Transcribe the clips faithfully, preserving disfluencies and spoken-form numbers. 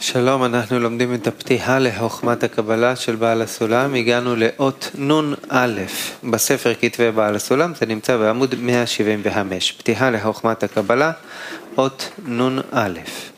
שלום, אנחנו לומדים את הפתיחה לחוכמת הקבלה של בעל הסולם. הגענו לאות נון א' בספר כתבי בעל הסולם, זה נמצא בעמוד מאה שבעים וחמש. פתיחה לחוכמת הקבלה, אות נון א'.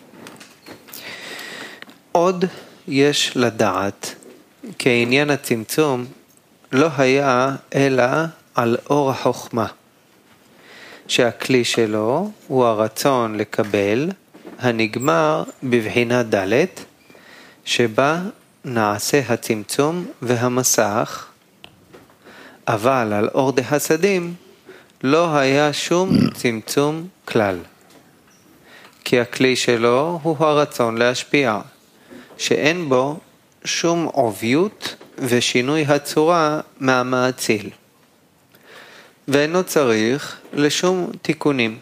עוד יש לדעת כעניין הצמצום לא היה אלא על אור החוכמה, שהכלי שלו הוא הרצון לקבל, הנגמר בבחינה ד' שבה נעשה הצמצום והמסך, אבל על אור דחסדים לא היה שום צמצום כלל, כי הכלי שלו הוא הרצון להשפיע, שאין בו שום עוביות ושינוי הצורה מהמאציל, ואינו צריך לשום תיקונים.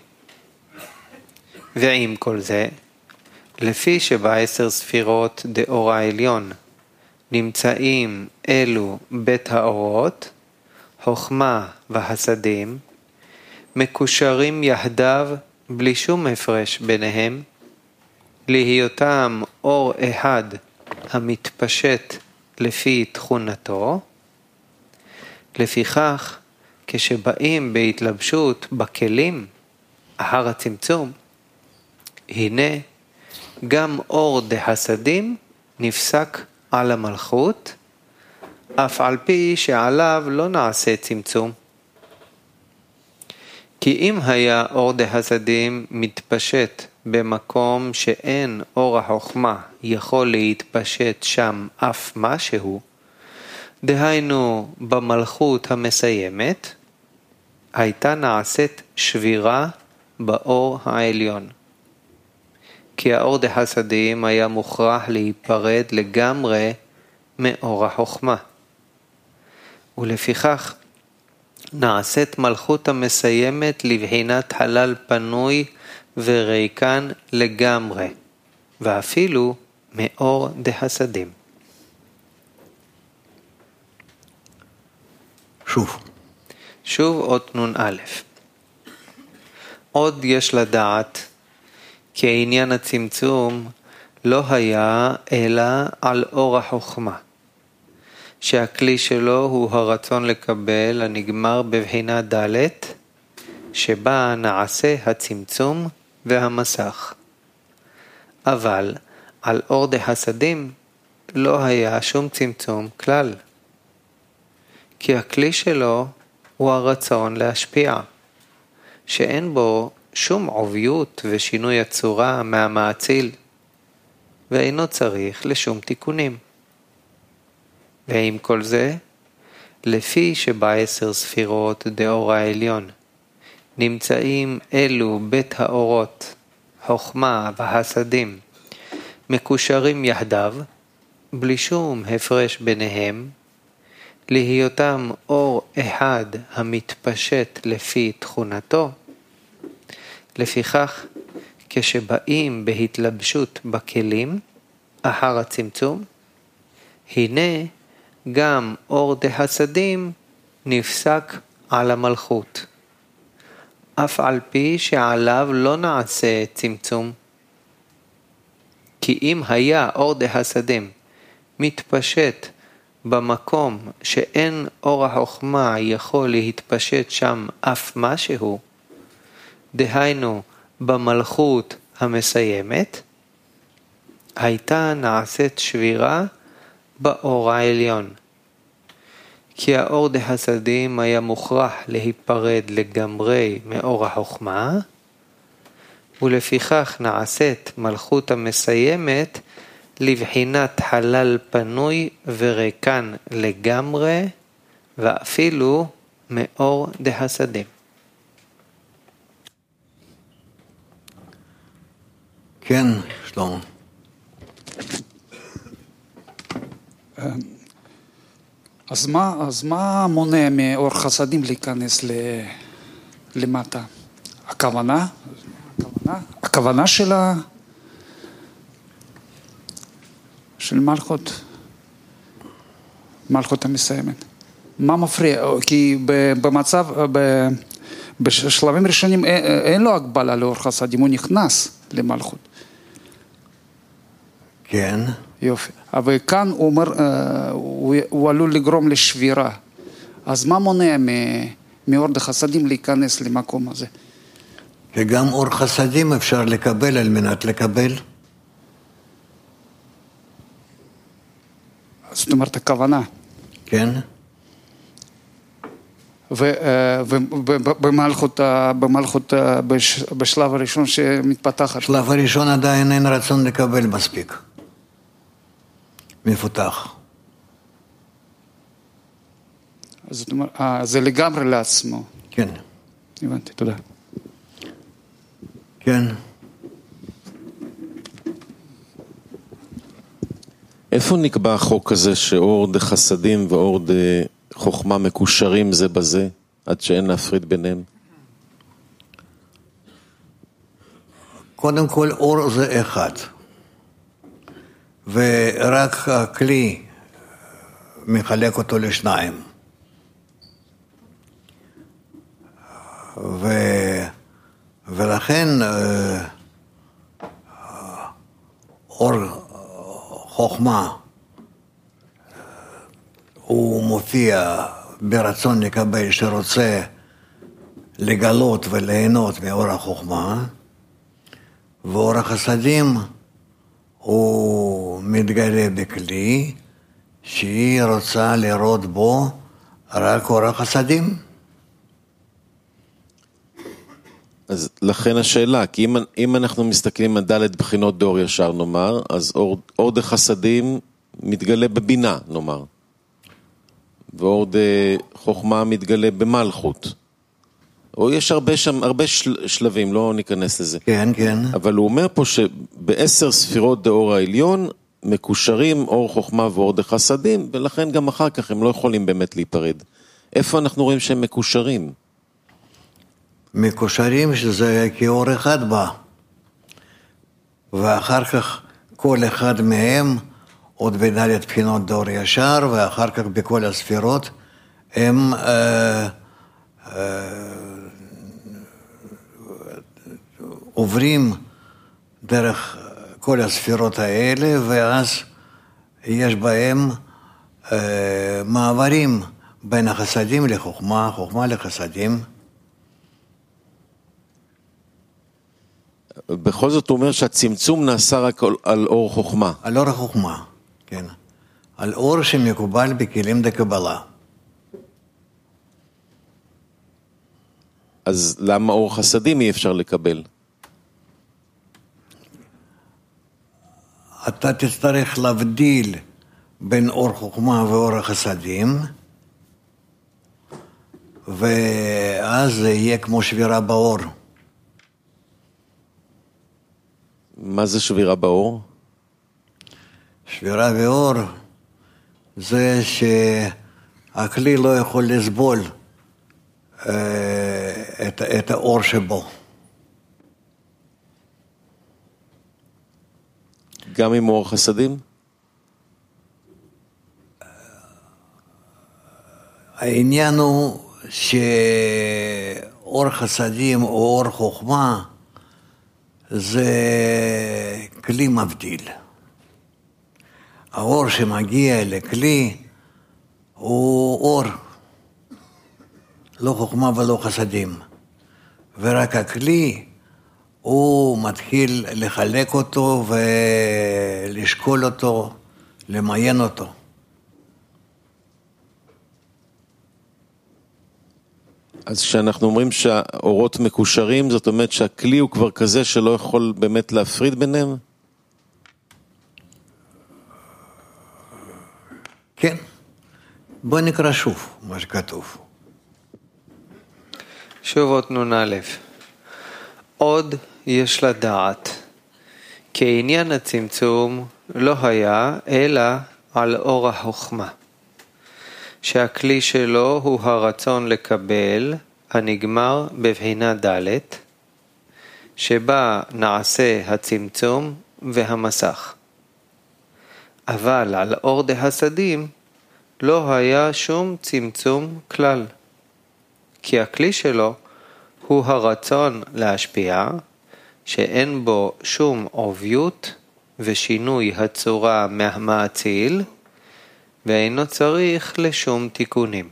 ועם כל זה, לפי שבעשר ספירות דאור העליון נמצאים אלו בית האורות, חוכמה והסדים, מקושרים יחדיו בלי שום הפרש ביניהם, להיותם אור אחד המתפשט לפי תכונתו. לפיכך, כשבאים בהתלבשות בכלים אחר הצמצום, הנה גם אור דחסדים נפסק על המלכות, אף על פי שעליו לא נעשה צמצום. כי אם היה אור דחסדים מתפשט במקום שאין אור החוכמה יכול להתפשט שם אף משהו, דהיינו במלכות המסיימת, הייתה נעשית שבירה באור העליון. כי האור דחסדים היה מוכרח להיפרד לגמרי מאור החוכמה. ולפיכך נעשית מלכות המסיימת לבחינת חלל פנוי וריקן לגמרי, ואפילו מאור דחסדים. שוב. שוב אות נון א'. עוד יש לדעת כי עניין הצמצום לא היה אלא על אור החוכמה, שהכלי שלו הוא הרצון לקבל הנגמר בבחינה ד' שבה נעשה הצמצום והמסך. אבל על אור דחסדים לא היה שום צמצום כלל, כי הכלי שלו הוא הרצון להשפיע, שאין בו שום עוביות ושינוי הצורה מהמאציל, ואינו צריך לשום תיקונים. ועם כל זה, לפי שבעשר ספירות דאור העליון נמצאים אלו בית האורות, חוכמה והסדים, מקושרים יחדיו, בלי שום הפרש ביניהם, להיותם אור אחד המתפשט לפי תכונתו. לפיכך, כשבאים בהתלבשות בכלים אחר הצמצום, הנה גם אור דחסדים נפסק על המלכות, אף על פי שעליו לא נעשה צמצום. כי אם היה אור דחסדים מתפשט במקום שאין אור החוכמה יכול להתפשט שם אף משהו, דהיינו במלכות המסיימת, הייתה נעשית שבירה באור העליון. כי האור דחסדים היה מוכרח להיפרד לגמרי מאור החוכמה, ולפיכך נעשית מלכות המסיימת לבחינת חלל פנוי וריקן לגמרי, ואפילו מאור דחסדים. כן, שלמה. אז מה, אז מה מונע מאור חסדים להיכנס ל, למטה? הכוונה? הכוונה? הכוונה של ה... של מלכות, מלכות המסיימת. מה מפריע? כי במצב, בשלבים ראשונים אין לו הגבלה לאור חסדים, הוא נכנס למלכות. כן. יופי. אבל כאן הוא אומר, הוא, הוא עלול לגרום לשבירה. אז מה מונע מאור דחסדים להיכנס למקום הזה? וגם אור חסדים אפשר לקבל על מנת לקבל. זאת אומרת, הכוונה. כן. ובמלכות, במלכות, בשלב הראשון שמתפתחת. בשלב הראשון עדיין אין רצון לקבל מספיק. מפותח. זאת אומרת, זה לגמרי לעצמו. כן. הבנתי, תודה. כן. איפה נקבע החוק הזה שאור דחסדים ואור דחוכמה מקושרים זה בזה, עד שאין להפריד ביניהם? קודם כל אור זה אחד. ורק הכלי מחלק אותו לשניים. ו... ולכן אור חוכמה הוא מופיע ברצון לקבל שרוצה לגלות וליהנות מאור החוכמה, ואור החסדים הוא מתגלה בכלי שהיא רוצה לראות בו רק אור החסדים. אז לכן השאלה, כי אם, אם אנחנו מסתכלים על ד' בחינות דור ישר נאמר, אז אור, אור דחסדים מתגלה בבינה נאמר, ואור דחוכמה מתגלה במלכות. או יש הרבה שם, הרבה של, שלבים, לא ניכנס לזה. כן, כן. אבל הוא אומר פה שבעשר ספירות דאור העליון מקושרים אור חוכמה ואור דחסדים, ולכן גם אחר כך הם לא יכולים באמת להיפרד. איפה אנחנו רואים שהם מקושרים? מקושרים שזה כאור אחד בא, ואחר כך כל אחד מהם עוד בדלת בחינות דור ישר, ואחר כך בכל הספירות הם אה, אה, עוברים דרך כל הספירות האלה, ואז יש בהם אה, מעברים בין החסדים לחוכמה, חוכמה לחסדים. בכל זאת הוא אומר שהצמצום נעשה רק על, על אור חוכמה. על אור החוכמה, כן. על אור שמקובל בכלים דקבלה. אז למה אור חסדים אי אפשר לקבל? אתה תצטרך להבדיל בין אור חוכמה ואור החסדים, ואז זה יהיה כמו שבירה באור. מה זה שבירה באור? שבירה באור זה שהכלי לא יכול לסבול את, את האור שבו. גם עם אור חסדים? העניין הוא שאור חסדים או אור חוכמה זה כלי מבדיל. האור שמגיע לכלי הוא אור, לא חוכמה ולא חסדים. ורק הכלי הוא מתחיל לחלק אותו ולשקול אותו, למיין אותו. אז כשאנחנו אומרים שהאורות מקושרים, זאת אומרת שהכלי הוא כבר כזה שלא יכול באמת להפריד ביניהם? כן. בוא נקרא שוב מה שכתוב. שוב אות נון א', עוד יש לדעת, כי עניין הצמצום לא היה אלא על אור החוכמה, שהכלי שלו הוא הרצון לקבל הנגמר בבחינה ד', שבה נעשה הצמצום והמסך. אבל על אור דחסדים לא היה שום צמצום כלל, כי הכלי שלו הוא הרצון להשפיע, שאין בו שום עוביות ושינוי הצורה מהמאציל, ואינו צריך לשום תיקונים.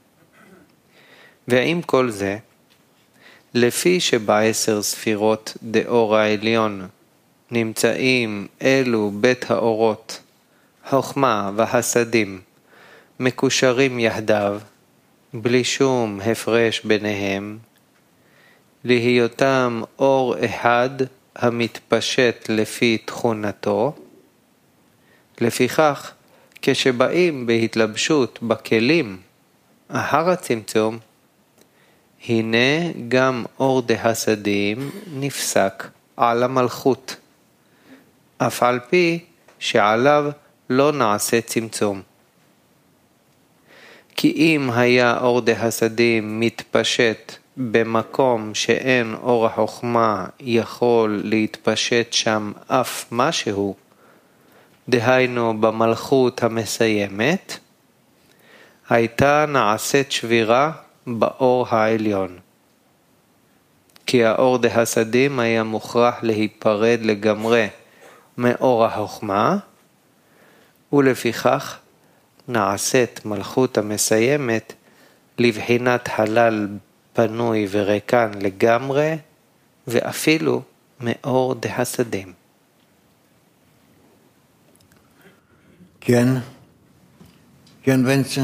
ועם כל זה, לפי שבעשר ספירות דאור העליון נמצאים אלו בית האורות, חוכמה והסדים, מקושרים יחדיו, בלי שום הפרש ביניהם, להיותם אור אחד המתפשט לפי תכונתו. לפיכך, כשבאים בהתלבשות בכלים אחר הצמצום, הנה גם אור דהסדים נפסק על המלכות, אף על פי שעליו לא נעשה צמצום. כי אם היה אור דהסדים מתפשט במקום שאין אור החוכמה יכול להתפשט שם אף משהו, דהיינו במלכות המסיימת, הייתה נעשית שבירה באור העליון. כי האור דהסדים היה מוכרח להיפרד לגמרי מאור החוכמה, ולפיכך נעשית מלכות המסיימת לבחינת חלל פנוי וריקן לגמרי, ואפילו מאור דהסדים. כן, כן בנצ'ה.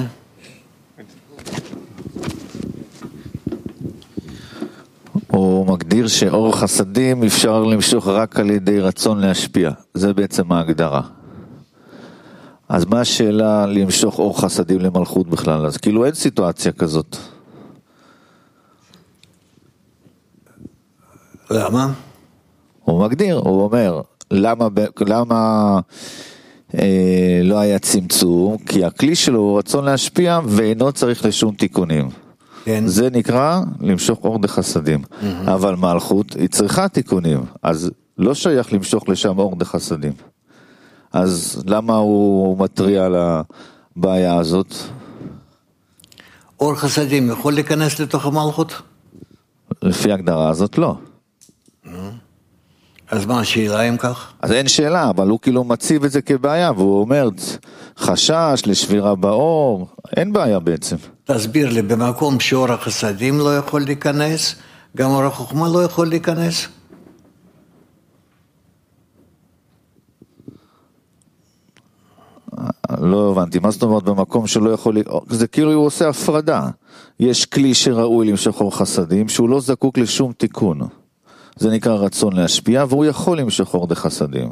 הוא מגדיר שאור חסדים אפשר למשוך רק על ידי רצון להשפיע. זה בעצם ההגדרה. אז מה השאלה למשוך אור חסדים למלכות בכלל? אז כאילו אין סיטואציה כזאת. למה? הוא מגדיר, הוא אומר, למה, למה אה, לא היה צמצום? כי הכלי שלו הוא רצון להשפיע ואינו צריך לשום תיקונים. כן. זה נקרא למשוך אור דחסדים. Mm-hmm. אבל מלכות היא צריכה תיקונים, אז לא שייך למשוך לשם אור דחסדים. אז למה הוא מטריע על הבעיה הזאת? אור חסדים יכול להיכנס לתוך המלכות? לפי ההגדרה הזאת לא. אז מה השאלה אם כך? אז אין שאלה, אבל הוא כאילו מציב את זה כבעיה, והוא אומר, חשש לשבירה באור, אין בעיה בעצם. תסביר לי, במקום שאור החסדים לא יכול להיכנס, גם אור החוכמה לא יכול להיכנס? לא הבנתי, מה זאת אומרת במקום שלא יכול, זה כאילו הוא עושה הפרדה. יש כלי שראוי למשוך אור חסדים, שהוא לא זקוק לשום תיקון. זה נקרא רצון להשפיע, והוא יכול למשוך אור דחסדים.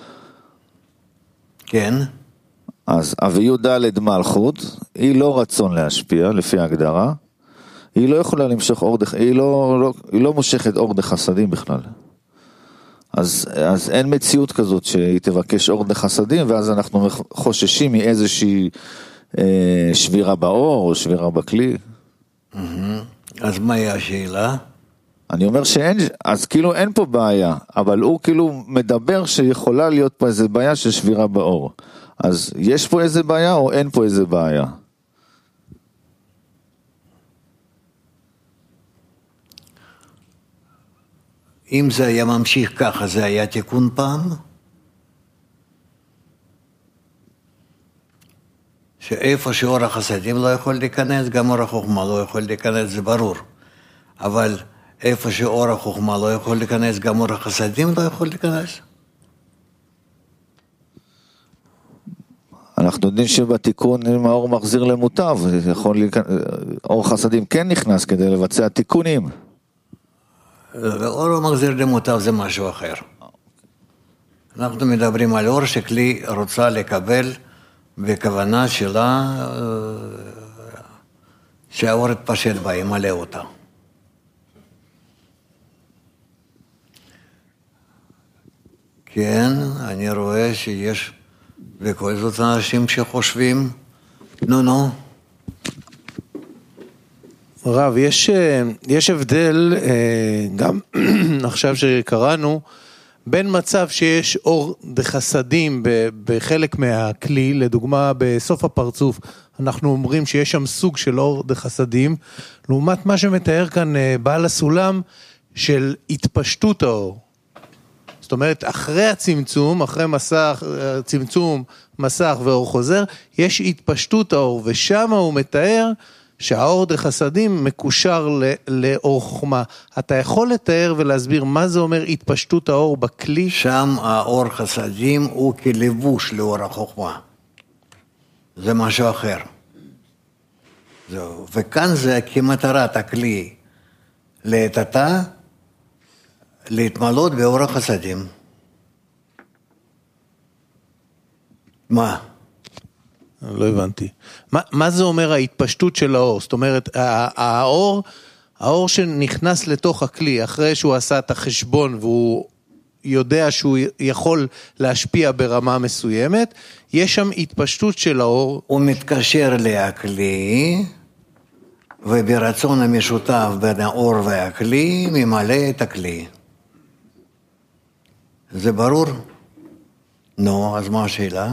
כן. אז אביו ד' מלכות, היא לא רצון להשפיע, לפי ההגדרה. היא לא יכולה למשוך אור דחסדים, היא לא, לא, היא לא מושכת אור דחסדים בכלל. אז, אז אין מציאות כזאת שהיא תבקש אור דחסדים, ואז אנחנו חוששים מאיזושהי אה, שבירה באור, או שבירה בכלי. Mm-hmm. אז מהי השאלה? אני אומר שאין, אז כאילו אין פה בעיה, אבל הוא כאילו מדבר שיכולה להיות פה איזה בעיה של שבירה באור. אז יש פה איזה בעיה או אין פה איזה בעיה? אם זה היה ממשיך ככה, זה היה תיקון פעם? שאיפה שאור החסדים לא יכול להיכנס, גם אור החוכמה לא יכול להיכנס, זה ברור. אבל איפה שאור החוכמה לא יכול להיכנס, גם אור החסדים לא יכול להיכנס? אנחנו יודעים שבתיקון, אם האור מחזיר למוטב, יכול להיכנס, אור חסדים כן נכנס כדי לבצע תיקונים. אור מחזיר למוטב זה משהו אחר. אנחנו מדברים על אור שכלי רוצה לקבל בכוונה שלה שהאור יתפשט בה, ימלא אותה. כן, אני רואה שיש בכל זאת אנשים שחושבים, נו נו. רב, יש, יש הבדל, גם עכשיו שקראנו, בין מצב שיש אור דחסדים בחלק מהכלי, לדוגמה בסוף הפרצוף, אנחנו אומרים שיש שם סוג של אור דחסדים, לעומת מה שמתאר כאן בעל הסולם של התפשטות האור. זאת אומרת, אחרי הצמצום, אחרי מסך, צמצום, מסך ואור חוזר, יש התפשטות האור, ושם הוא מתאר שהאור דחסדים מקושר לאור חוכמה. אתה יכול לתאר ולהסביר מה זה אומר התפשטות האור בכלי? שם האור חסדים הוא כלבוש לאור החוכמה. זה משהו אחר. זהו. וכאן זה כמטרת הכלי להתתה, להתמלות באור החסדים. מה? לא הבנתי. מה, מה זה אומר ההתפשטות של האור? זאת אומרת, האור, האור שנכנס לתוך הכלי, אחרי שהוא עשה את החשבון והוא יודע שהוא יכול להשפיע ברמה מסוימת, יש שם התפשטות של האור. הוא מתקשר לכלי, וברצון המשותף בין האור והכלי, ממלא את הכלי. זה ברור? נו, אז מה השאלה?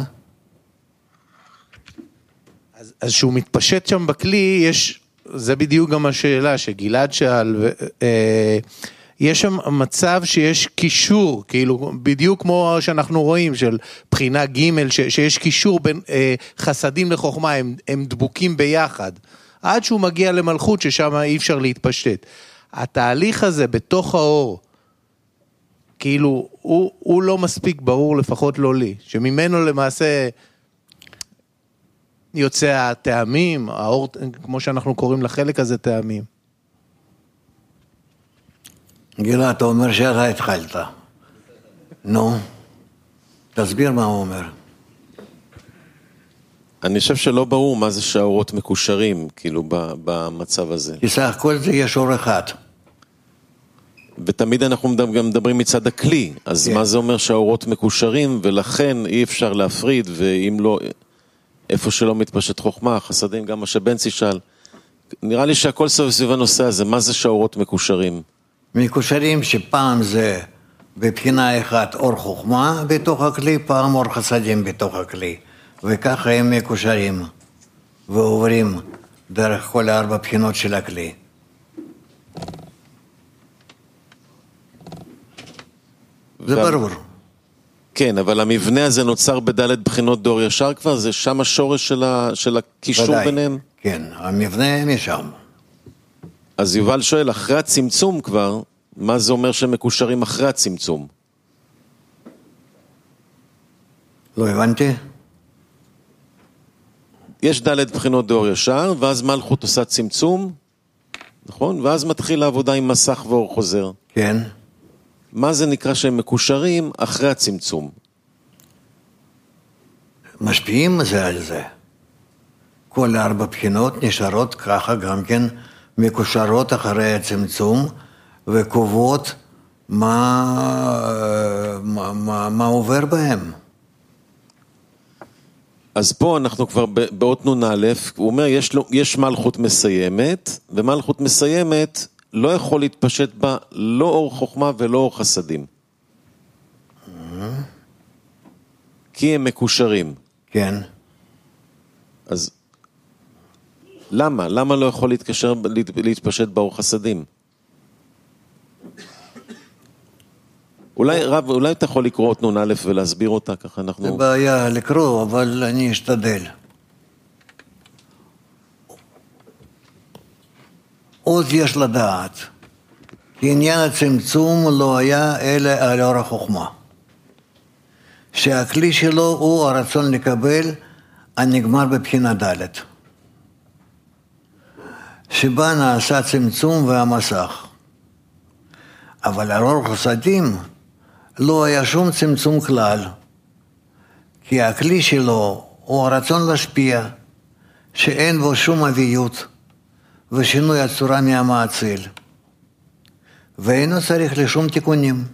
אז, אז שהוא מתפשט שם בכלי, יש, זה בדיוק גם השאלה שגלעד שאל, ו, אה, יש שם מצב שיש קישור, כאילו בדיוק כמו שאנחנו רואים, של בחינה ג' ש, שיש קישור בין אה, חסדים לחוכמה, הם, הם דבוקים ביחד, עד שהוא מגיע למלכות ששם אי אפשר להתפשט. התהליך הזה בתוך האור, כאילו הוא, הוא לא מספיק ברור, לפחות לא לי, שממנו למעשה יוצא הטעמים, האור, כמו שאנחנו קוראים לחלק הזה טעמים. גילה, אתה אומר שאתה התחלת. נו, תסביר מה הוא אומר. אני חושב שלא ברור מה זה שהאורות מקושרים, כאילו, במצב הזה. כי סך הכל זה יש אור אחד. ותמיד אנחנו גם מדברים מצד הכלי, אז כן. מה זה אומר שהאורות מקושרים, ולכן אי אפשר להפריד, ואם לא, איפה שלא מתפשט חוכמה, חסדים, גם מה שבנצי שאל, נראה לי שהכל סביב סביב הנושא הזה, מה זה שהאורות מקושרים? מקושרים שפעם זה בבחינה אחת אור חוכמה בתוך הכלי, פעם אור חסדים בתוך הכלי. וככה הם מקושרים ועוברים דרך כל ארבע בחינות של הכלי. זה וה... ברור. כן, אבל המבנה הזה נוצר בדלת בחינות דור ישר כבר, זה שם השורש של, ה... של הקישור ודאי. ביניהם? כן, המבנה משם. אז יובל שואל, אחרי הצמצום כבר, מה זה אומר שהם מקושרים אחרי הצמצום? לא הבנתי? יש דלת בחינות דור ישר, ואז מלכות עושה צמצום, נכון? ואז מתחיל העבודה עם מסך ואור חוזר. כן. מה זה נקרא שהם מקושרים אחרי הצמצום? משפיעים זה על זה. כל ארבע בחינות נשארות ככה גם כן מקושרות אחרי הצמצום, וקובעות מה, מה, מה, מה עובר בהם. אז פה אנחנו כבר באות נון א', הוא אומר, יש, לו, יש מלכות מסיימת, ומלכות מסיימת לא יכול להתפשט בה לא אור חוכמה ולא אור חסדים. כי הם מקושרים. כן. אז למה? למה לא יכול להתקשר, להתפשט באור חסדים? אולי, רב, אולי אתה יכול לקרוא את נון א' ולהסביר אותה, ככה אנחנו... זה בעיה לקרוא, אבל אני אשתדל. עוד יש לדעת, כי עניין הצמצום לא היה אלא על אור החוכמה. שהכלי שלו הוא הרצון לקבל הנגמר בבחינה ד', שבה נעשה צמצום והמסך. אבל על אור חסדים לא היה שום צמצום כלל, כי הכלי שלו הוא הרצון להשפיע, שאין בו שום אביות ושינוי הצורה מהמעציל, ואינו צריך לשום תיקונים.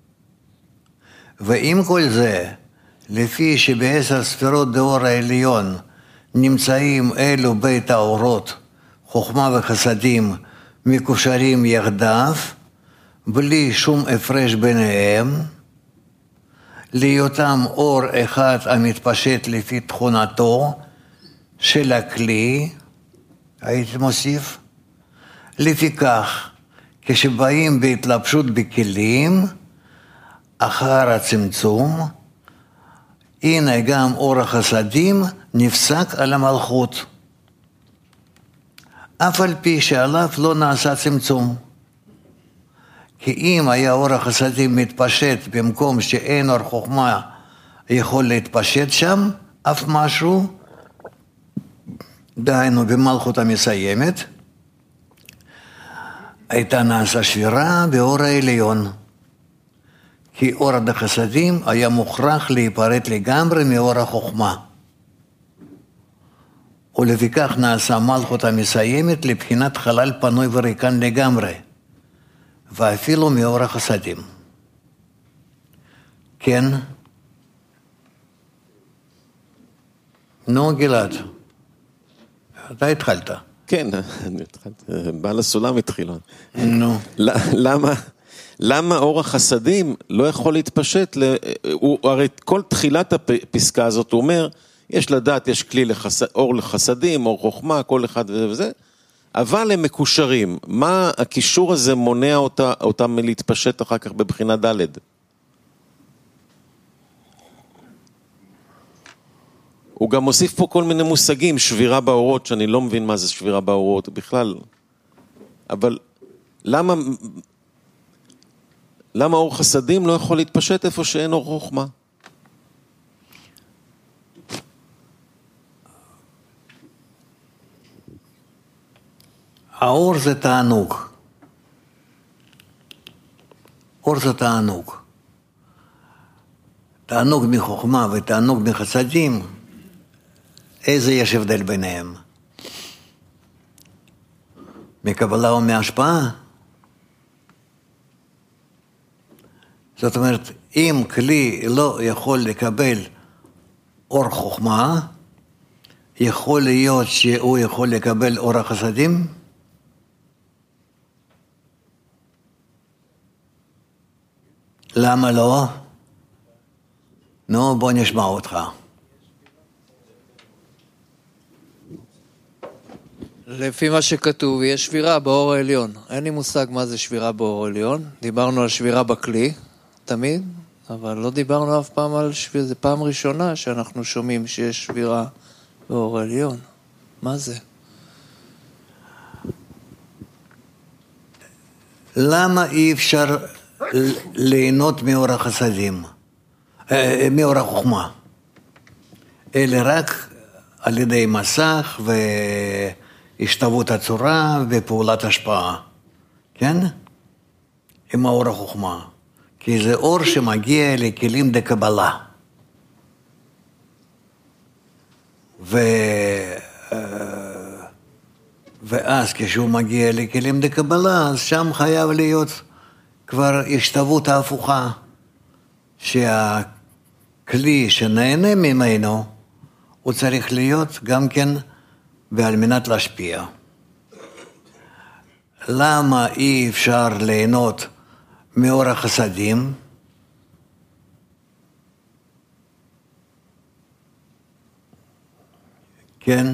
ועם כל זה, לפי שבעשר ספירות דאור העליון נמצאים אלו בית האורות, חוכמה וחסדים מקושרים יחדיו, בלי שום הפרש ביניהם, להיותם אור אחד המתפשט לפי תכונתו של הכלי, הייתי מוסיף, לפיכך, כשבאים בהתלבשות בכלים, אחר הצמצום, הנה גם אור החסדים נפסק על המלכות. אף על פי שעליו לא נעשה צמצום. כי אם היה אור החסדים מתפשט במקום שאין אור חוכמה יכול להתפשט שם, אף משהו, דהיינו במלכות המסיימת, הייתה נעשה שבירה באור העליון. כי אור החסדים היה מוכרח להיפרד לגמרי מאור החוכמה. ולפיכך נעשה מלכות המסיימת לבחינת חלל פנוי וריקן לגמרי, ואפילו מאור החסדים. כן? נו גלעד, אתה התחלת. כן, אני התחלתי, בעל הסולם התחיל. נו. למה? למה אור החסדים לא יכול להתפשט? הוא, הרי כל תחילת הפסקה הזאת הוא אומר, יש לדעת, יש כלי לחס, אור לחסדים, אור חוכמה, כל אחד וזה, אבל הם מקושרים. מה הקישור הזה מונע אותה, אותם מלהתפשט אחר כך בבחינה ד'? הוא גם מוסיף פה כל מיני מושגים, שבירה באורות, שאני לא מבין מה זה שבירה באורות בכלל. אבל למה... למה אור חסדים לא יכול להתפשט איפה שאין אור חוכמה? האור זה תענוג. אור זה תענוג. תענוג מחוכמה ותענוג מחסדים, איזה יש הבדל ביניהם? מקבלה או מהשפעה? זאת אומרת, אם כלי לא יכול לקבל אור חוכמה, יכול להיות שהוא יכול לקבל אור החסדים? למה לא? נו, בוא נשמע אותך. לפי מה שכתוב, יש שבירה באור העליון. אין לי מושג מה זה שבירה באור העליון. דיברנו על שבירה בכלי, תמיד, אבל לא דיברנו אף פעם על שבירה. זו פעם ראשונה שאנחנו שומעים שיש שבירה באור העליון. מה זה? למה אי אפשר ליהנות מאור החסדים, מאור החוכמה? אלא רק על ידי מסך והשתוות הצורה ופעולת השפעה, כן? עם האור החוכמה. כי זה אור שמגיע לכלים דקבלה. ו... ואז כשהוא מגיע לכלים דקבלה, אז שם חייב להיות כבר השתוות ההפוכה, שהכלי שנהנה ממנו, הוא צריך להיות גם כן ועל מנת להשפיע. למה אי אפשר ליהנות מאור החסדים? כן?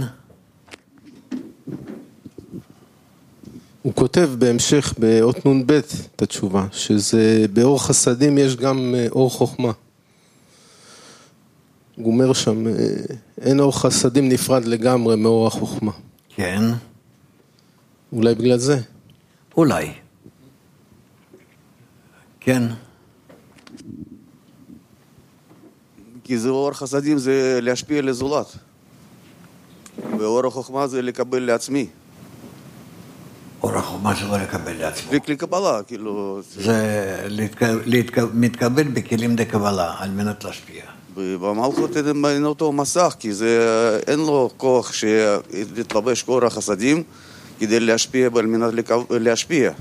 הוא כותב בהמשך באות נון ב' את התשובה, שזה באור חסדים יש גם אור חוכמה. הוא אומר שם, אין אור חסדים נפרד לגמרי מאור החוכמה. כן. אולי בגלל זה? אולי. כן. כי זה אור חסדים זה להשפיע לזולת. ואור החוכמה זה לקבל לעצמי. אור החוכמה זה לא לקבל לעצמו. וכלי קבלה, כאילו... זה מתקבל בכלים דקבלה, על מנת להשפיע. במלכות אין אותו מסך, כי זה אין לו כוח להתלבש כאור החסדים כדי להשפיע, על מנת להשפיע.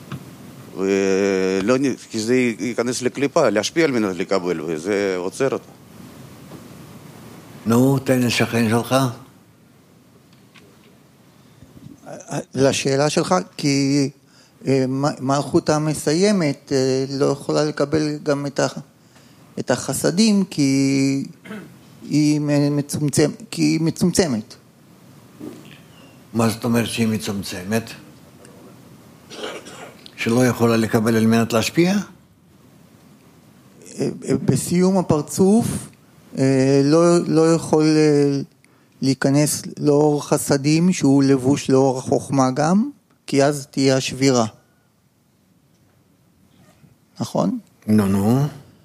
ולא, כי זה ייכנס לקליפה, להשפיע על מנת לקבל, וזה עוצר אותו. נו, תן לשכן שלך. לשאלה שלך, כי מלכות המסיימת לא יכולה לקבל גם את, ה, את החסדים, כי היא, מצומצם, כי היא מצומצמת. מה זאת אומרת שהיא מצומצמת? שלא יכולה לקבל על מנת להשפיע? בסיום הפרצוף לא, לא יכול להיכנס לאור חסדים שהוא לבוש לאור החוכמה גם, כי אז תהיה השבירה. נכון? נו, נו.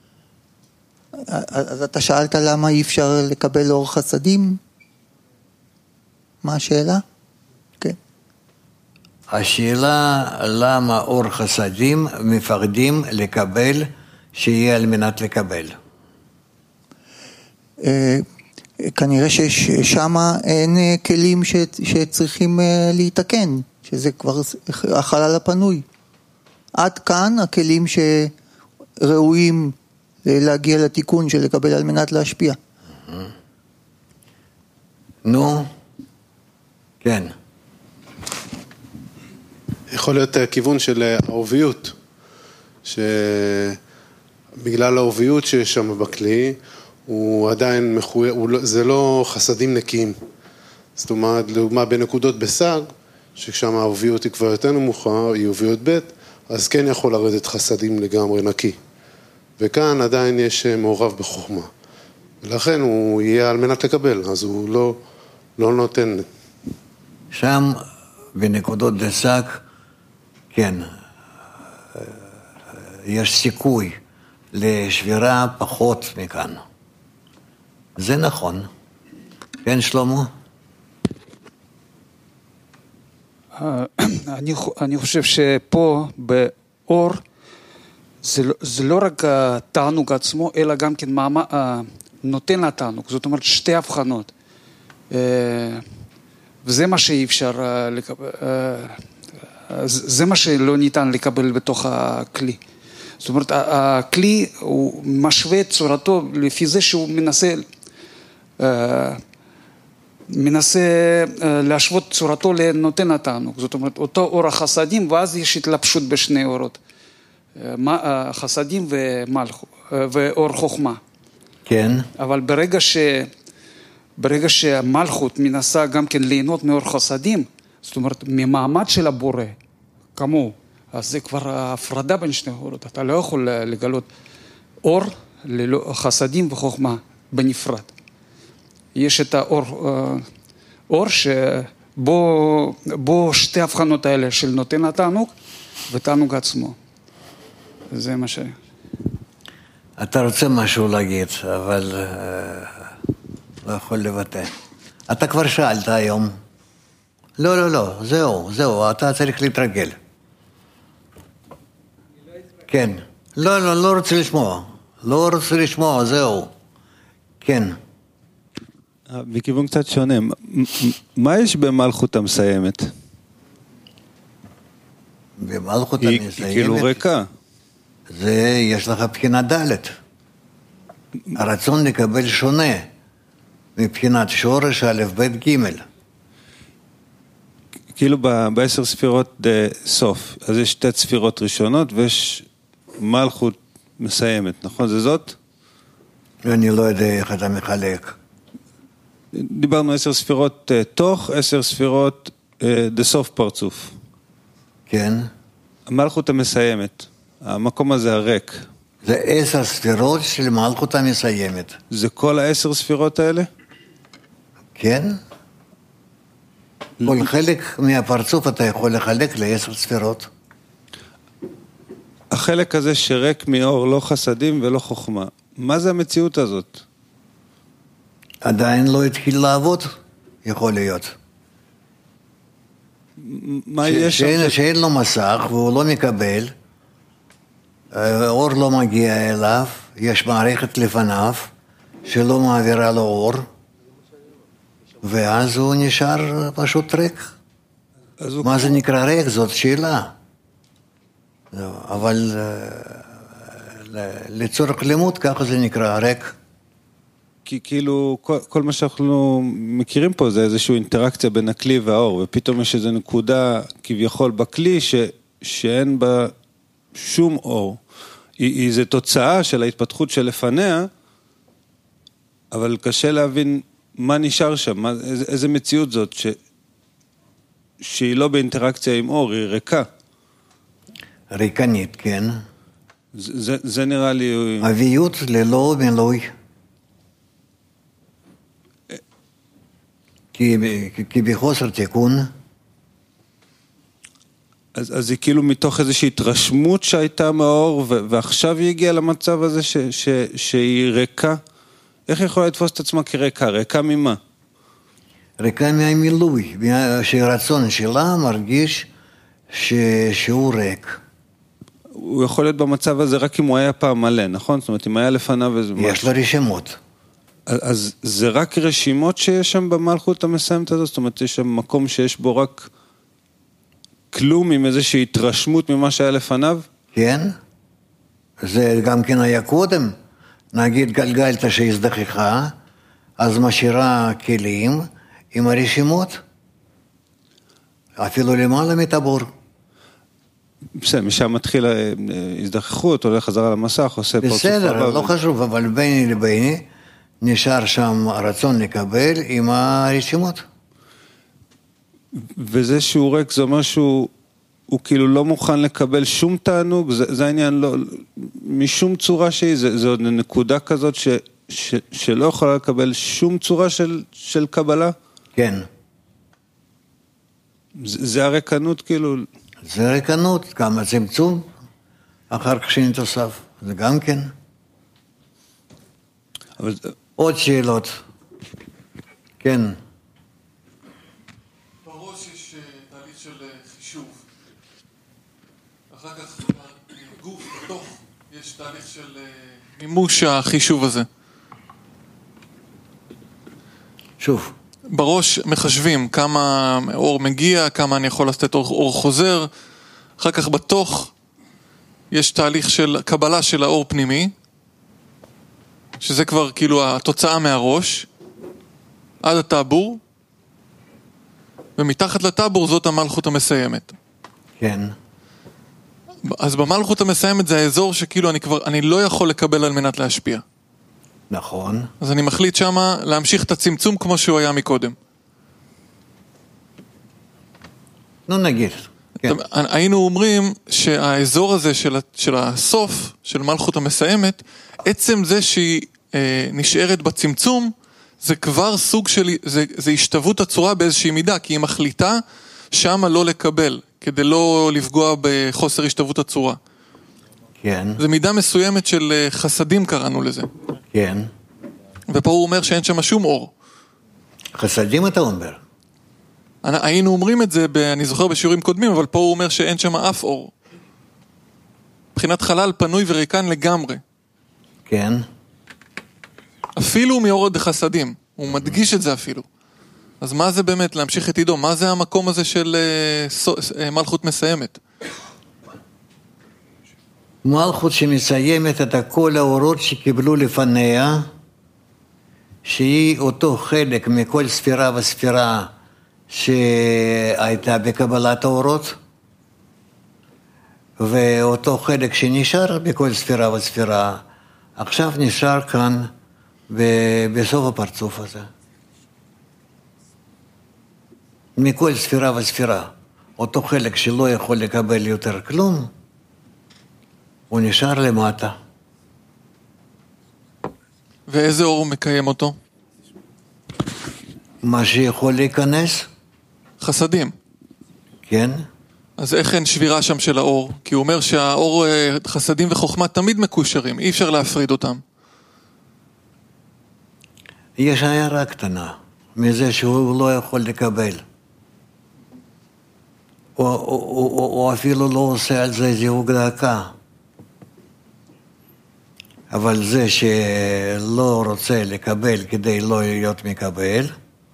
אז אתה שאלת למה אי אפשר לקבל אור חסדים? מה השאלה? כן. השאלה למה אור חסדים מפחדים לקבל שיהיה על מנת לקבל. כנראה ששם אין כלים שצריכים להתקן, שזה כבר החלל הפנוי. עד כאן הכלים שראויים להגיע לתיקון של לקבל על מנת להשפיע. נו, כן. יכול להיות הכיוון של העוביות, שבגלל העוביות שיש שם בכלי, הוא עדיין מחויב, זה לא חסדים נקיים. זאת אומרת, לדוגמה, בנקודות בסג, ששם העוביות היא כבר יותר נמוכה, היא עוביות ב', אז כן יכול לרדת חסדים לגמרי נקי. וכאן עדיין יש מעורב בחוכמה. ולכן הוא יהיה על מנת לקבל, אז הוא לא, לא נותן. שם בנקודות דסק, כן, יש סיכוי לשבירה פחות מכאן. זה נכון. כן, שלמה? אני, אני חושב שפה באור זה, זה לא רק התענוג עצמו, אלא גם כן מאמה, נותן לתענוג. זאת אומרת, שתי הבחנות. וזה מה שאי אפשר לקבל, זה מה שלא ניתן לקבל בתוך הכלי. זאת אומרת, הכלי הוא משווה את צורתו לפי זה שהוא מנסה, מנסה להשוות צורתו לנותן התענוג. זאת אומרת, אותו אור החסדים, ואז יש התלבשות בשני אורות. חסדים ומלכות, ואור חוכמה. כן. אבל ברגע ש... ברגע שהמלכות מנסה גם כן ליהנות מאור חסדים, זאת אומרת, ממעמד של הבורא, כמוהו, אז זה כבר ההפרדה בין שני אורות. אתה לא יכול לגלות אור, חסדים וחוכמה בנפרד. יש את האור, אור שבו בו שתי הבחנות האלה של נותן התענוג ותענוג עצמו. זה מה ש... אתה רוצה משהו להגיד, אבל לא יכול לבטא. אתה כבר שאלת היום. לא, לא, לא, זהו, זהו, אתה צריך להתרגל. כן. לא, לא, לא רוצה לשמוע. לא רוצה לשמוע, זהו. כן. בכיוון קצת שונה, מה יש במלכות המסיימת? במלכות היא, המסיימת? היא כאילו ריקה. זה, יש לך בחינה ד'. הרצון לקבל שונה מבחינת שורש א' ב' ג'. כאילו בעשר ספירות סוף, אז יש שתי ספירות ראשונות ויש מלכות מסיימת, נכון? זה זאת? אני לא יודע איך אתה מחלק. דיברנו עשר ספירות תוך, עשר ספירות דסוף פרצוף. כן. המלכות המסיימת, המקום הזה הריק. זה עשר ספירות של מלכות המסיימת. זה כל העשר ספירות האלה? כן. כל חלק מהפרצוף אתה יכול לחלק לעשר ספירות. החלק הזה שריק מאור, לא חסדים ולא חוכמה. מה זה המציאות הזאת? עדיין לא התחיל לעבוד, יכול להיות. מה יש שם? שאין, שאין לו מסך והוא לא מקבל, אור לא מגיע אליו, יש מערכת לפניו שלא מעבירה לו אור, ואז הוא נשאר פשוט ריק. מה זה נקרא ריק? זאת שאלה. אבל לצורך לימוד ככה זה נקרא ריק. כי כאילו כל, כל מה שאנחנו מכירים פה זה איזושהי אינטראקציה בין הכלי והאור, ופתאום יש איזו נקודה כביכול בכלי ש, שאין בה שום אור. היא, היא זו תוצאה של ההתפתחות שלפניה, אבל קשה להבין מה נשאר שם, מה, איזה, איזה מציאות זאת ש, שהיא לא באינטראקציה עם אור, היא ריקה. ריקנית, כן. זה, זה נראה לי... אביות ללא מילוי. כי, כי בחוסר תיקון. אז, אז היא כאילו מתוך איזושהי התרשמות שהייתה מאור, ו- ועכשיו היא הגיעה למצב הזה ש- ש- שהיא ריקה? איך היא יכולה לתפוס את עצמה כריקה? ריקה ממה? ריקה מהמילוי, שהרצון שלה מרגיש ש- שהוא ריק. הוא יכול להיות במצב הזה רק אם הוא היה פעם מלא, נכון? זאת אומרת, אם היה לפניו איזה משהו. יש לה רשימות. אז, אז זה רק רשימות שיש שם במלכות המסיימת הזאת? זאת אומרת, יש שם מקום שיש בו רק כלום עם איזושהי התרשמות ממה שהיה לפניו? כן. זה גם כן היה קודם. נגיד גלגלת שהזדחכה, אז משאירה כלים עם הרשימות. אפילו למעלה מטבור. בסדר, משם מתחיל הזדחכות, הולך חזרה למסך, עושה פרצוף. בסדר, לא חשוב, אבל ביני לביני נשאר שם רצון לקבל עם הרשימות. וזה שהוא ריק, זה אומר שהוא הוא כאילו לא מוכן לקבל שום תענוג, זה, זה העניין, לא, משום צורה שהיא, זה, זה עוד נקודה כזאת ש, ש, שלא יכולה לקבל שום צורה של, של קבלה? כן. זה, זה הריקנות כאילו? זה ריקנות, גם הצמצום, אחר כך שנתוסף, זה גם כן. אבל... עוד שאלות. כן. בראש יש תהליך של חישוב. אחר כך בגוף, בתוך, יש תהליך של מימוש החישוב הזה. שוב. בראש מחשבים כמה אור מגיע, כמה אני יכול לתת אור, אור חוזר. אחר כך בתוך יש תהליך של קבלה של האור פנימי, שזה כבר כאילו התוצאה מהראש, עד הטאבור, ומתחת לטאבור זאת המלכות המסיימת. כן. אז במלכות המסיימת זה האזור שכאילו אני כבר, אני לא יכול לקבל על מנת להשפיע. נכון. אז אני מחליט שמה להמשיך את הצמצום כמו שהוא היה מקודם. נו נגיד. כן. היינו אומרים שהאזור הזה של, של הסוף, של מלכות המסיימת, עצם זה שהיא אה, נשארת בצמצום, זה כבר סוג של, זה, זה השתוות הצורה באיזושהי מידה, כי היא מחליטה שמה לא לקבל, כדי לא לפגוע בחוסר השתוות הצורה. כן. זה מידה מסוימת של חסדים קראנו לזה. כן. ופה הוא אומר שאין שם שום אור. חסדים אתה אומר? היינו אומרים את זה, אני זוכר בשיעורים קודמים, אבל פה הוא אומר שאין שם אף אור. מבחינת חלל פנוי וריקן לגמרי. כן. אפילו מאור דחסדים. הוא מדגיש את זה אפילו. אז מה זה באמת להמשיך את עידו? מה זה המקום הזה של מלכות מסיימת? מלכות שמסיימת את כל האורות שקיבלו לפניה, שהיא אותו חלק מכל ספירה וספירה שהייתה בקבלת האורות, ואותו חלק שנשאר בכל ספירה וספירה, עכשיו נשאר כאן בסוף הפרצוף הזה. מכל ספירה וספירה, אותו חלק שלא יכול לקבל יותר כלום, הוא נשאר למטה. ואיזה אור מקיים אותו? מה שיכול להיכנס? חסדים. כן. אז איך אין שבירה שם של האור? כי הוא אומר שהאור, חסדים וחוכמה תמיד מקושרים, אי אפשר להפריד אותם. יש הערה קטנה, מזה שהוא לא יכול לקבל. הוא, הוא, הוא, הוא אפילו לא עושה על זה זיווג דקה. אבל זה שלא רוצה לקבל כדי לא להיות מקבל,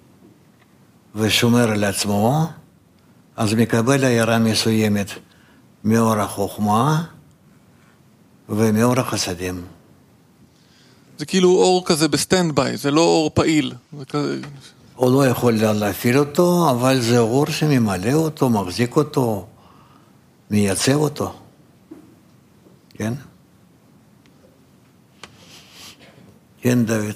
ושומר על עצמו, אז מקבל הערה מסוימת מאור החוכמה ומאור החסדים. זה כאילו אור כזה בסטנד ביי, זה לא אור פעיל. זה כזה... הוא לא יכול להפעיל אותו, אבל זה אור שממלא אותו, מחזיק אותו, מייצב אותו. כן? כן, דוד.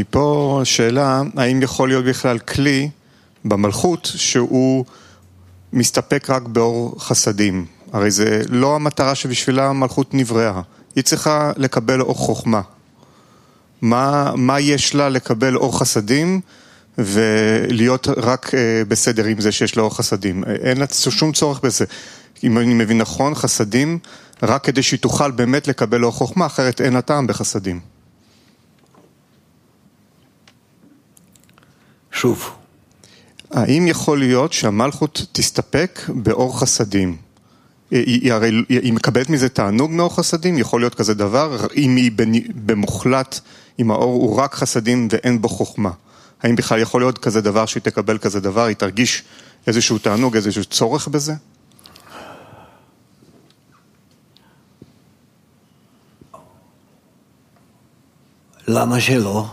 מפה שאלה, האם יכול להיות בכלל כלי במלכות שהוא מסתפק רק באור חסדים. הרי זה לא המטרה שבשבילה המלכות נבראה. היא צריכה לקבל אור חוכמה. מה, מה יש לה לקבל אור חסדים ולהיות רק בסדר עם זה שיש לה אור חסדים? אין לה שום צורך בזה. אם אני מבין נכון, חסדים, רק כדי שהיא תוכל באמת לקבל אור חוכמה, אחרת אין לה טעם בחסדים. שוב. האם יכול להיות שהמלכות תסתפק באור חסדים? היא, הרי, היא מקבלת מזה תענוג מאור חסדים? יכול להיות כזה דבר? אם היא במוחלט, אם האור הוא רק חסדים ואין בו חוכמה. האם בכלל יכול להיות כזה דבר שהיא תקבל כזה דבר? היא תרגיש איזשהו תענוג, איזשהו צורך בזה? למה שלא?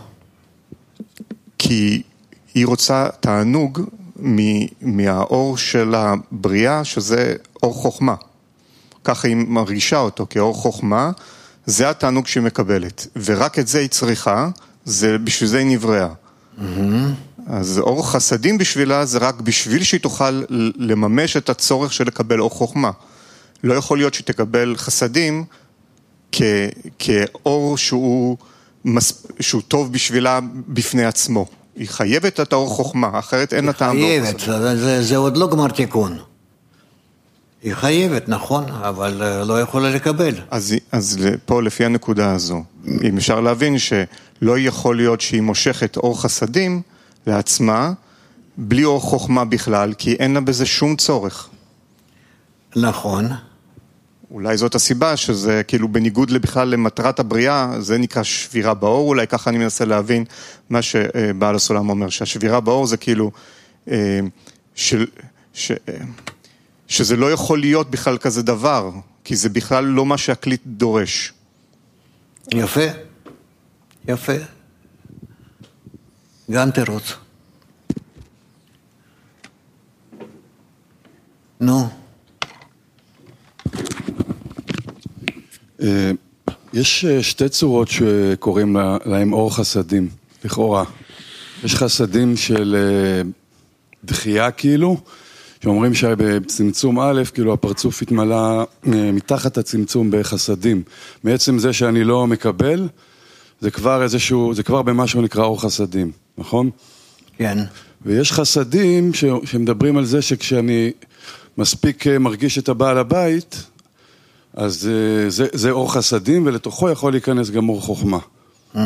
כי היא רוצה תענוג מהאור של הבריאה, שזה אור חוכמה. ככה היא מרגישה אותו כאור חוכמה, זה התענוג שהיא מקבלת. ורק את זה היא צריכה, זה בשביל זה היא נבראה. Mm-hmm. אז אור חסדים בשבילה זה רק בשביל שהיא תוכל לממש את הצורך של לקבל אור חוכמה. לא יכול להיות שהיא תקבל חסדים כ- כאור שהוא, שהוא טוב בשבילה בפני עצמו. היא חייבת את האור חוכמה, אחרת אין לה טעם באור חסדים. היא חייבת, זה, זה עוד לא גמר תיקון. היא חייבת, נכון, אבל לא יכולה לקבל. אז, אז פה לפי הנקודה הזו, אם אפשר להבין שלא יכול להיות שהיא מושכת אור חסדים לעצמה, בלי אור חוכמה בכלל, כי אין לה בזה שום צורך. נכון. אולי זאת הסיבה שזה כאילו בניגוד בכלל למטרת הבריאה, זה נקרא שבירה באור, אולי ככה אני מנסה להבין מה שבעל הסולם אומר, שהשבירה באור זה כאילו, של, ש, שזה לא יכול להיות בכלל כזה דבר, כי זה בכלל לא מה שהקליט דורש. יפה, יפה. גם תירוץ. נו. יש שתי צורות שקוראים להם אור חסדים, לכאורה. יש חסדים של דחייה כאילו, שאומרים שבצמצום א', כאילו הפרצוף התמלא מתחת הצמצום בחסדים. מעצם זה שאני לא מקבל, זה כבר איזשהו, זה כבר במשהו נקרא אור חסדים, נכון? כן. ויש חסדים ש, שמדברים על זה שכשאני מספיק מרגיש את הבעל הבית, אז זה, זה אור חסדים, ולתוכו יכול להיכנס גם אור חוכמה. Mm.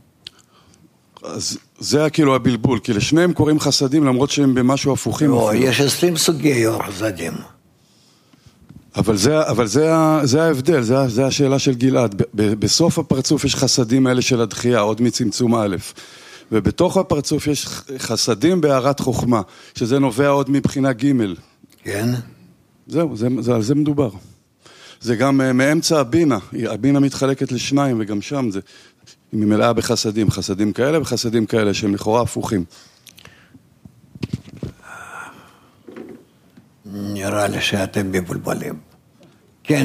אז זה כאילו הבלבול, כי לשניהם קוראים חסדים, למרות שהם במשהו הפוכים. לא, יש עשרים סוגי אור חסדים. אבל זה, אבל זה, זה ההבדל, זה, זה השאלה של גלעד. ב, בסוף הפרצוף יש חסדים האלה של הדחייה, עוד מצמצום א', ובתוך הפרצוף יש חסדים בהערת חוכמה, שזה נובע עוד מבחינה ג'. כן. זהו, זה, זה, על זה מדובר. זה גם מאמצע הבינה, הבינה מתחלקת לשניים, וגם שם זה, היא מלאה בחסדים, חסדים כאלה וחסדים כאלה, שהם לכאורה הפוכים. נראה לי שאתם מבולבלים. כן.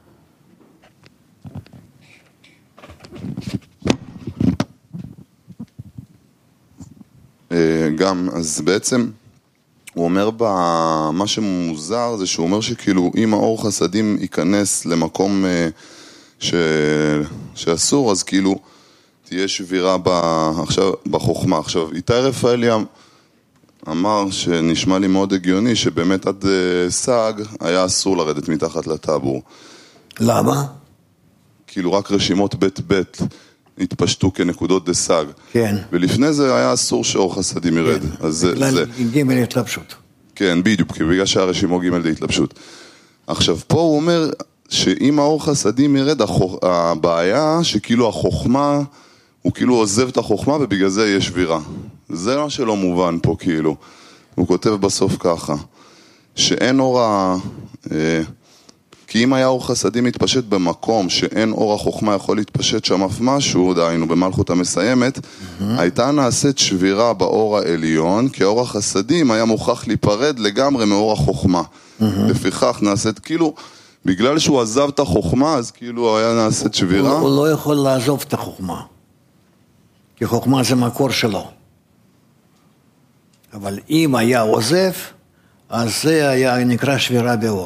גם, אז בעצם הוא אומר, מה שמוזר זה שהוא אומר שכאילו אם האור חסדים ייכנס למקום ש... שאסור, אז כאילו תהיה שבירה ב... עכשיו, בחוכמה. עכשיו, איתי רפאלי אמר שנשמע לי מאוד הגיוני שבאמת עד סג היה אסור לרדת מתחת לטאבור. למה? כאילו רק רשימות בית בית התפשטו כנקודות דסג. כן. ולפני זה היה אסור שאור חסדים ירד. כן. אז בגלל זה... ג' התלבשות. כן, בדיוק, בגלל שהרשימו ג' די התלבשות. עכשיו, פה הוא אומר שאם האור חסדים ירד, הבעיה שכאילו החוכמה, הוא כאילו עוזב את החוכמה ובגלל זה יש שבירה. זה מה שלא מובן פה כאילו. הוא כותב בסוף ככה, שאין אור ה... כי אם היה אור חסדים מתפשט במקום שאין אור החוכמה יכול להתפשט שם אף משהו, דהיינו במלכות המסיימת, mm-hmm. הייתה נעשית שבירה באור העליון, כי האור החסדים היה מוכרח להיפרד לגמרי מאור החוכמה. Mm-hmm. לפיכך נעשית כאילו, בגלל שהוא עזב את החוכמה, אז כאילו היה נעשית שבירה. הוא, הוא לא יכול לעזוב את החוכמה, כי חוכמה זה מקור שלו. אבל אם היה עוזב, אז זה היה נקרא שבירה באור.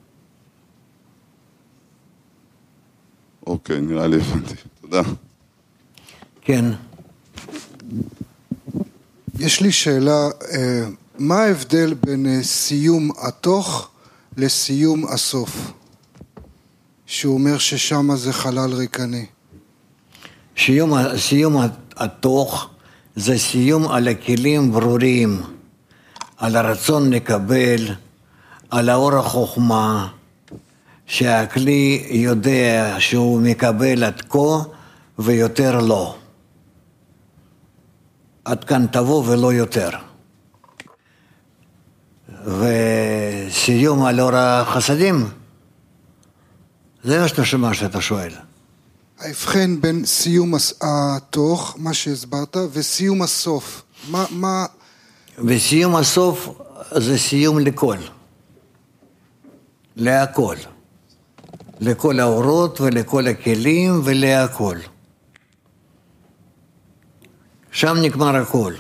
אוקיי, נראה לי הבנתי. תודה. כן. יש לי שאלה, מה ההבדל בין סיום התוך לסיום הסוף? שהוא אומר ששם זה חלל ריקני. סיום, סיום התוך זה סיום על הכלים ברורים, על הרצון לקבל, על האור החוכמה, שהכלי יודע שהוא מקבל עד כה ויותר לא. עד כאן תבוא ולא יותר. וסיום על אור החסדים, זה מה שאתה שואל. ההבחן בין סיום התוך, מה שהסברת, וסיום הסוף. מה, מה... וסיום הסוף זה סיום לכל. להכל. לכל האורות ולכל הכלים ולהכל. שם נגמר הכל.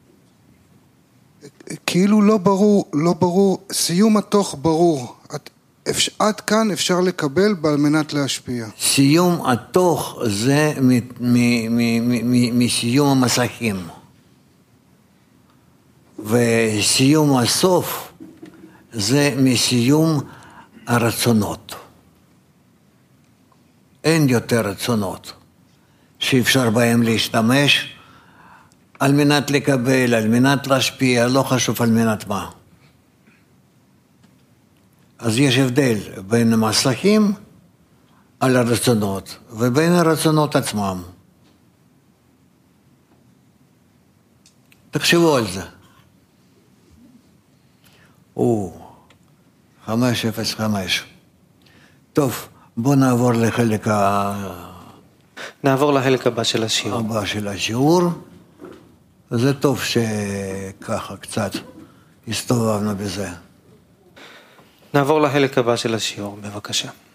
כאילו לא ברור, לא ברור, סיום התוך ברור. אפשר, עד כאן אפשר לקבל על מנת להשפיע. סיום התוך זה מסיום המסכים. וסיום הסוף זה מסיום הרצונות. אין יותר רצונות שאפשר בהם להשתמש על מנת לקבל, על מנת להשפיע, לא חשוב על מנת מה. אז יש הבדל בין המסכים על הרצונות ובין הרצונות עצמם. תחשבו על זה. או, חמש אפס חמש. טוב, בואו נעבור לחלק ה... נעבור לחלק הבא של השיעור. הבא של השיעור. זה טוב שככה קצת הסתובבנו בזה. נעבור לחלק הבא של השיעור, בבקשה.